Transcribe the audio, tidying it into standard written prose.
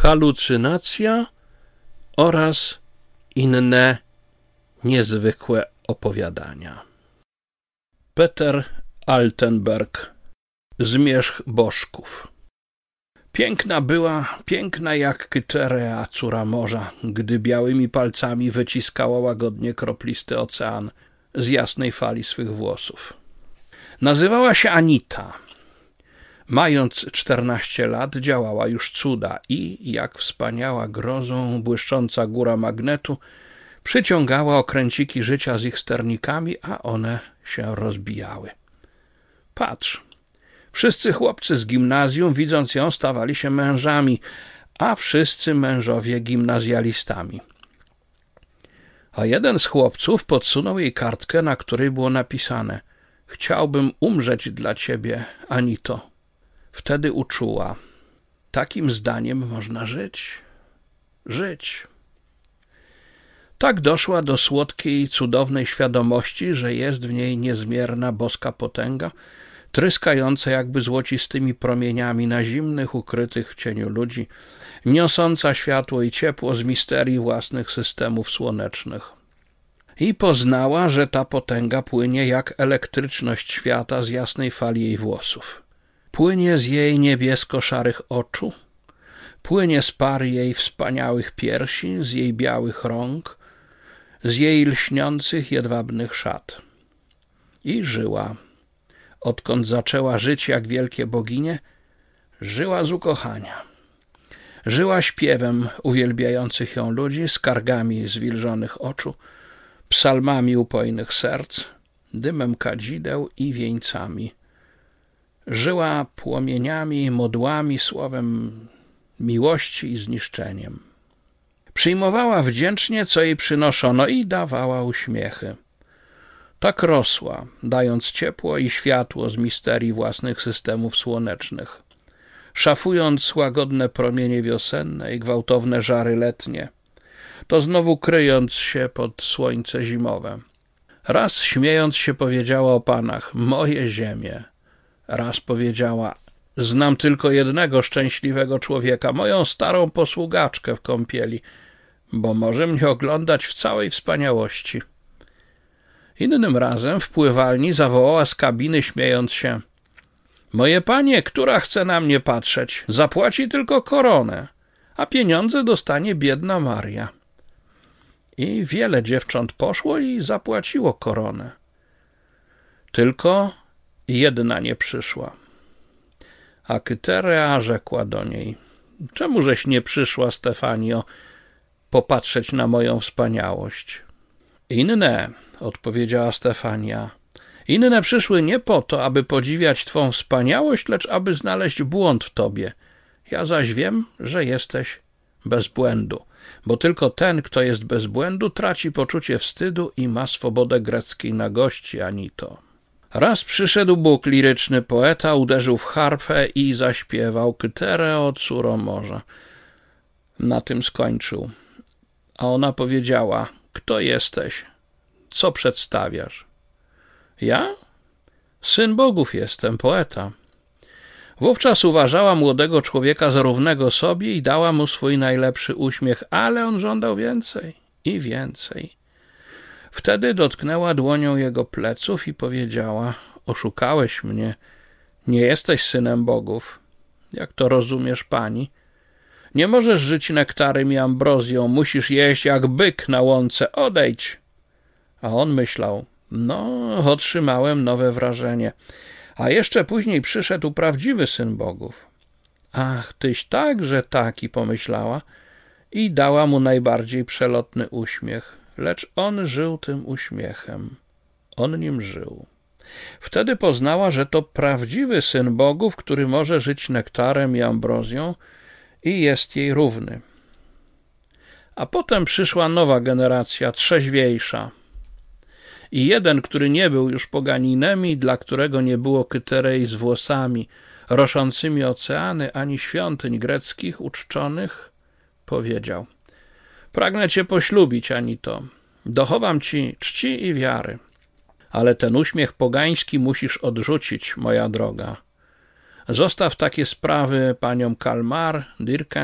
halucynacja oraz inne niezwykłe opowiadania. Peter Altenberg, Zmierzch bożków. Piękna była, piękna jak Kyterea, córa morza, gdy białymi palcami wyciskała łagodnie kroplisty ocean z jasnej fali swych włosów. Nazywała się Anita. Mając 14 lat, działała już cuda i, jak wspaniała grozą błyszcząca góra magnetu, przyciągała okręciki życia z ich sternikami, a one się rozbijały. Patrz, wszyscy chłopcy z gimnazjum, widząc ją, stawali się mężami, a wszyscy mężowie gimnazjalistami. A jeden z chłopców podsunął jej kartkę, na której było napisane: chciałbym umrzeć dla ciebie, Anito. Wtedy uczuła: takim zdaniem można żyć. Żyć. Tak doszła do słodkiej, cudownej świadomości, że jest w niej niezmierna boska potęga, tryskająca jakby złocistymi promieniami na zimnych, ukrytych w cieniu ludzi, niosąca światło i ciepło z misterii własnych systemów słonecznych. I poznała, że ta potęga płynie jak elektryczność świata z jasnej fali jej włosów. Płynie z jej niebiesko-szarych oczu, płynie z par jej wspaniałych piersi, z jej białych rąk, z jej lśniących, jedwabnych szat. I żyła. Odkąd zaczęła żyć jak wielkie boginie, żyła z ukochania. Żyła śpiewem uwielbiających ją ludzi, skargami zwilżonych oczu, psalmami upojnych serc, dymem kadzideł i wieńcami. Żyła płomieniami, modłami, słowem miłości i zniszczeniem. Przyjmowała wdzięcznie, co jej przynoszono, i dawała uśmiechy. Tak rosła, dając ciepło i światło z misterii własnych systemów słonecznych, szafując łagodne promienie wiosenne i gwałtowne żary letnie, to znowu kryjąc się pod słońce zimowe. Raz śmiejąc się powiedziała o panach: moje ziemie. Raz powiedziała: znam tylko jednego szczęśliwego człowieka, moją starą posługaczkę w kąpieli, bo może mnie oglądać w całej wspaniałości. Innym razem w pływalni zawołała z kabiny, śmiejąc się: moje panie, która chce na mnie patrzeć, zapłaci tylko koronę, a pieniądze dostanie biedna Maria. I wiele dziewcząt poszło i zapłaciło koronę. Tylko jedna nie przyszła. A Kyterea rzekła do niej: czemużeś nie przyszła, Stefanio, popatrzeć na moją wspaniałość? Inne, odpowiedziała Stefania, inne przyszły nie po to, aby podziwiać twą wspaniałość, lecz aby znaleźć błąd w tobie. Ja zaś wiem, że jesteś bez błędu, bo tylko ten, kto jest bez błędu, traci poczucie wstydu i ma swobodę greckiej nagości, Anito. Raz przyszedł Bóg, liryczny poeta, uderzył w harfę i zaśpiewał: Kytereo, córo morza. Na tym skończył. A ona powiedziała: kto jesteś? Co przedstawiasz? Ja? Syn bogów jestem, poeta. Wówczas uważała młodego człowieka za równego sobie i dała mu swój najlepszy uśmiech, ale on żądał więcej i więcej. Wtedy dotknęła dłonią jego pleców i powiedziała: oszukałeś mnie, nie jesteś synem bogów. Jak to rozumiesz, pani? Nie możesz żyć nektarem i ambrozją, musisz jeść jak byk na łące, odejdź. A on myślał: no, otrzymałem nowe wrażenie. A jeszcze później przyszedł prawdziwy syn bogów. Ach, tyś także taki, pomyślała i dała mu najbardziej przelotny uśmiech. Lecz on żył tym uśmiechem. On nim żył. Wtedy poznała, że to prawdziwy syn bogów, który może żyć nektarem i ambrozją i jest jej równy. A potem przyszła nowa generacja, trzeźwiejsza. I jeden, który nie był już poganinem i dla którego nie było Kyterei z włosami roszącymi oceany, ani świątyń greckich uczczonych, powiedział: pragnę cię poślubić, Anito. Dochowam ci czci i wiary. Ale ten uśmiech pogański musisz odrzucić, moja droga. Zostaw takie sprawy paniom Kalmar, Dirken